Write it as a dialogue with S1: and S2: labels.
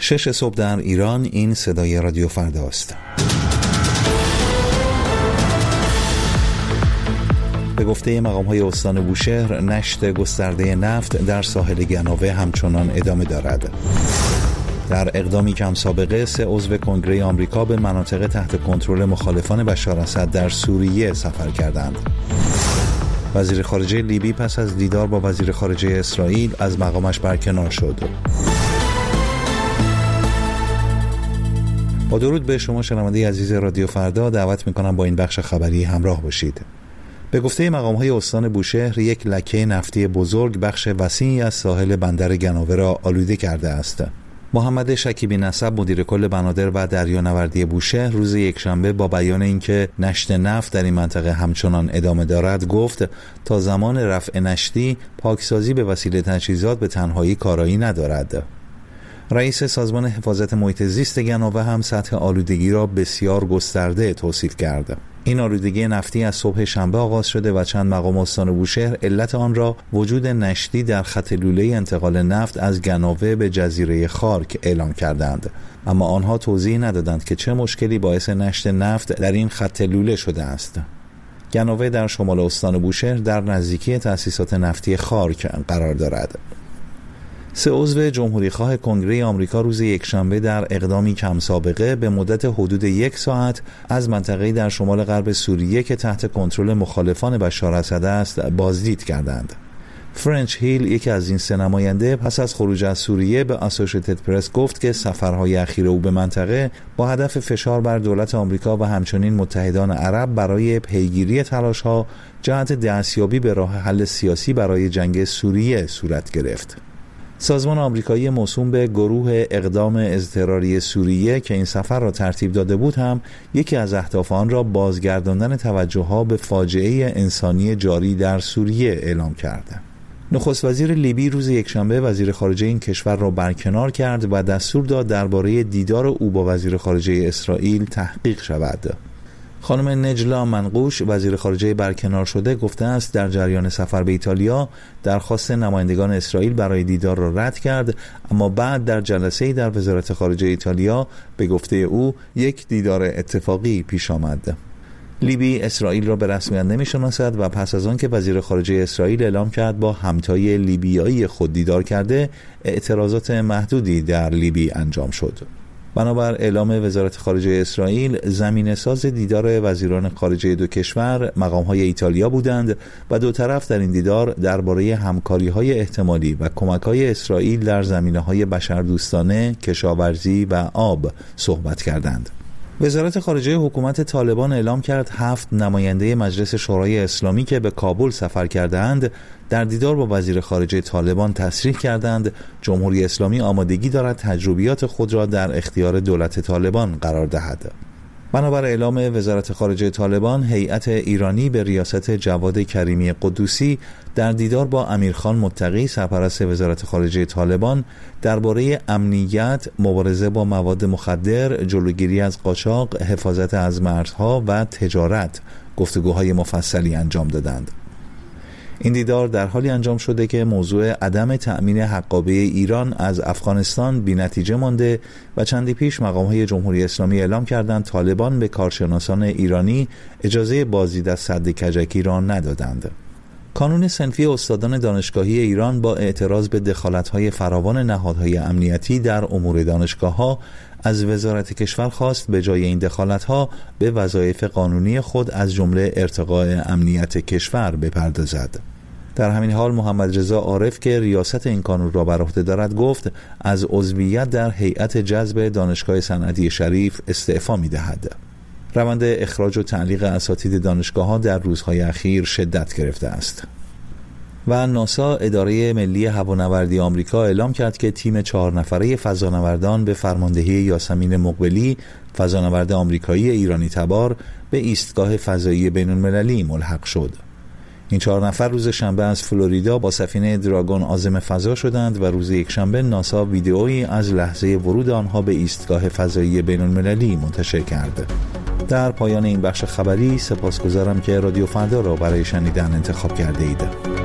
S1: 6 صبح در ایران. این صدای رادیو فردا است. به گفته مقام‌های استان بوشهر، نشت گسترده نفت در ساحل گناوه همچنان ادامه دارد. در اقدامی کم سابقه 3 عضو کنگره آمریکا به مناطق تحت کنترل مخالفان بشار اسد در سوریه سفر کردند. وزیر خارجه لیبی پس از دیدار با وزیر خارجه اسرائیل از مقامش برکنار شد. با درود به شما شنونده عزیز رادیو فردا، دعوت می‌کنم با این بخش خبری همراه باشید. به گفته مقام‌های استان بوشهر، یک لکه نفتی بزرگ بخش وسیعی از ساحل بندر گناوه را آلوده کرده است. محمد شکیبی نسب، مدیر کل بنادر و دریانوردی بوشهر، روز یکشنبه با بیان اینکه نشت نفت در این منطقه همچنان ادامه دارد گفت تا زمان رفع نشتی، پاکسازی به وسیله تجهیزات به تنهایی کارایی ندارد. رئیس سازمان حفاظت محیط زیست گناوه هم سطح آلودگی را بسیار گسترده توصیف کرد. این آلودگی نفتی از صبح شنبه آغاز شده و چند مقام استان بوشهر علت آن را وجود نشتی در خط لوله انتقال نفت از گناوه به جزیره خارک اعلام کردند، اما آنها توضیح ندادند که چه مشکلی باعث نشت نفت در این خط لوله شده است. گناوه در شمال استان بوشهر در نزدیکی تأسیسات نفتی خارک قرار دارد. 3 عضو جمهوریخواه کنگره آمریکا روز یکشنبه در اقدامی کم سابقه به مدت حدود 1 ساعت از منطقه‌ای در شمال غرب سوریه که تحت کنترل مخالفان بشار اسد است بازدید کردند. فرنچ هیل، یکی از این 3 نماینده، پس از خروج از سوریه به اسوشیتد پرس گفت که سفرهای اخیر او به منطقه با هدف فشار بر دولت آمریکا و همچنین متحدان عرب برای پیگیری تلاش‌ها جهت دستیابی به راه حل سیاسی برای جنگ سوریه صورت گرفت. سازمان آمریکایی موسوم به گروه اقدام اضطراری سوریه که این سفر را ترتیب داده بود هم یکی از اهداف آن را بازگرداندن توجه‌ها به فاجعه انسانی جاری در سوریه اعلام کرد. نخست وزیر لیبی روز یکشنبه وزیر خارجه این کشور را برکنار کرد و دستور داد درباره دیدار او با وزیر خارجه اسرائیل تحقیق شود. خانم نجلا منقوش، وزیر خارجه برکنار شده، گفته است در جریان سفر به ایتالیا درخواست نمایندگان اسرائیل برای دیدار را رد کرد، اما بعد در جلسه‌ای در وزارت خارجه ایتالیا به گفته او یک دیدار اتفاقی پیش آمد. لیبی اسرائیل را به رسمیت نمی‌شناسد و پس از آن که وزیر خارجه اسرائیل اعلام کرد با همتای لیبیایی خود دیدار کرده، اعتراضات محدودی در لیبی انجام شد. بنابر اعلام وزارت خارجه اسرائیل، زمینه‌ساز دیدار وزیران خارجه دو کشور مقام‌های ایتالیا بودند و دو طرف در این دیدار درباره همکاری‌های احتمالی و کمک‌های اسرائیل در زمینه‌های بشردوستانه، کشاورزی و آب صحبت کردند. وزارت خارجه حکومت طالبان اعلام کرد 7 نماینده مجلس شورای اسلامی که به کابل سفر کردند در دیدار با وزیر خارجه طالبان تصریح کردند جمهوری اسلامی آمادگی دارد تجربیات خود را در اختیار دولت طالبان قرار دهد. بنابر اعلام وزارت خارجه طالبان، هیئت ایرانی به ریاست جواد کریمی قدوسی در دیدار با امیرخان متقی، سرپرست وزارت خارجه طالبان، درباره امنیت، مبارزه با مواد مخدر، جلوگیری از قاچاق، حفاظت از مرزها و تجارت گفتگوهای مفصلی انجام دادند. این دیدار در حالی انجام شده که موضوع عدم تأمین حقابه ایران از افغانستان بی نتیجه مانده و چندی پیش مقام‌های جمهوری اسلامی اعلام کردند طالبان به کارشناسان ایرانی اجازه بازدید از سد کجکی را ندادند. کانون صنفی استادان دانشگاهی ایران با اعتراض به دخالت‌های فراوان نهادهای امنیتی در امور دانشگاه‌ها از وزارت کشور خواست به جای این دخالت‌ها به وظایف قانونی خود از جمله ارتقاء امنیت کشور بپردازد. در همین حال محمد رضا عارف که ریاست این کانون را بر عهده دارد گفت از عضویت در هیئت جذب دانشگاه صنعتی شریف استعفا می‌دهد. روند اخراج و تعلیق اساتید دانشگاه‌ها در روزهای اخیر شدت گرفته است. و ناسا، اداره ملی هوانوردی آمریکا، اعلام کرد که تیم 4 نفره فضانوردان به فرماندهی یاسمین مقبلی، فضانورد آمریکایی ایرانی تبار، به ایستگاه فضایی بین‌المللی ملحق شد. این 4 نفر روز شنبه از فلوریدا با سفینه دراگون عازم فضا شدند و روز یکشنبه ناسا ویدئویی از لحظه ورود آنها به ایستگاه فضایی بین‌المللی منتشر کرد. در پایان این بخش خبری سپاسگزارم که رادیو فردا را برای شنیدن انتخاب کرده اید.